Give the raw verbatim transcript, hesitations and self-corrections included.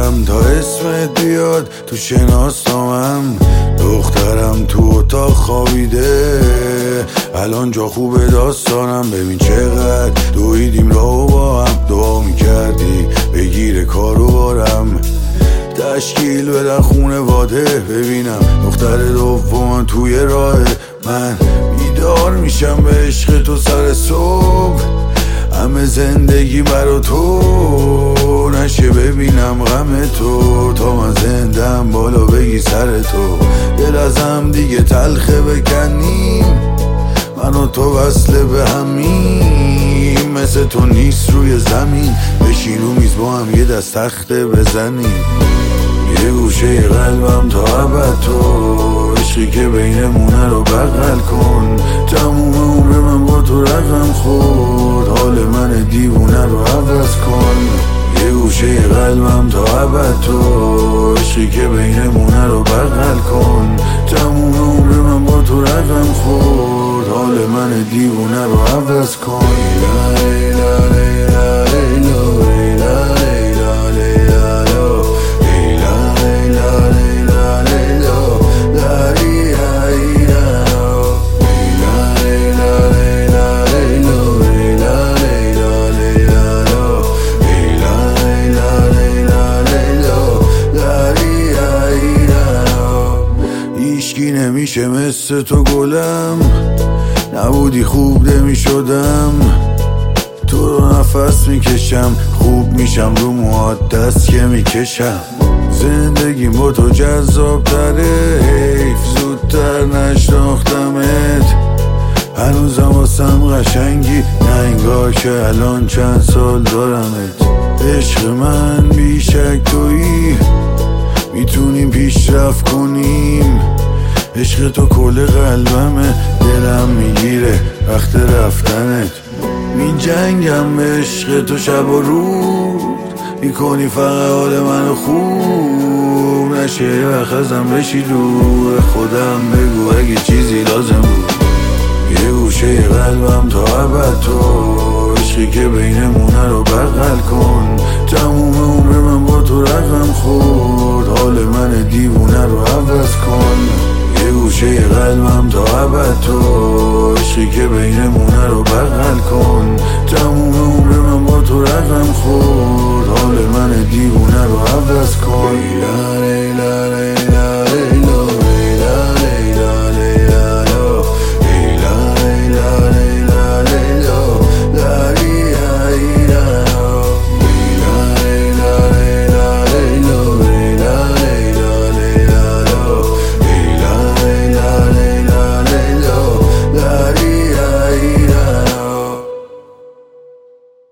میگردم تا اسمت بیاد تو شناسنامم. دخترم تو اتاق خوابیده، الان جا خوبه داستانم. ببین چقدر دویدیم راهو با هم، دعا میکردی بگیره کارو بارم. تشکیل بدن خونه واده، ببینم دختر دوم توی راه. من بیدار میشم به عشق تو سر صبح، همه زندگی برا تو نشه ببینم غم تو. تا من زندم بالا بگی سر تو، دل ازم دیگه تلخه بکنیم، من و تو وصله به همیم. مثل تو نیست روی زمین، بشین رو میز با هم یه دست تخته بزنیم. یه گوشه قلبم تا ابد تو، عشقی که بینمونه رو بغل کن. تموم عمر من با تو رقم خورد، حال من دیوونه رو عوض کن. یه گوشه قلبم تا ابد تو، عشقی که بینمونه رو بغل کن. تموم عمر من با تو رقم خورد، حال من دیوونه رو عوض کن. لیلا لیلا لیلا نمیشه مثل تو گلم، نبودی خوب نمی شدم. تو رو نفس میکشم، خوب میشم رو موهات دست که میکشم. زندگیم با تو جذاب تره، حیف زودتر نشناختمت. هنوزم واسم قشنگی، نه انگار که الان چند سال دارمت. عشق من بیشک تویی، میتونیم پیشرفت کنیم. عشق تو کل قلبمه، دلم میگیره وقت رفتنت. می جنگم به عشق تو شب و روز، میکنی فقط حال منو خوب. نشه یه وقت ازم بشی دور، خودم بگو اگه چیزی لازم بود. یه گوشه قلبم تا ابد تو، عشقی که بینمونه رو بغل کن. تموم عمر من با تو رقم خورد، حال من دیوونه رو عوض کن. یه گوشه قلبم تا ابد تو، عشقی که بینمونه رو بغل کن. تموم عمر من با تو رقم خورد.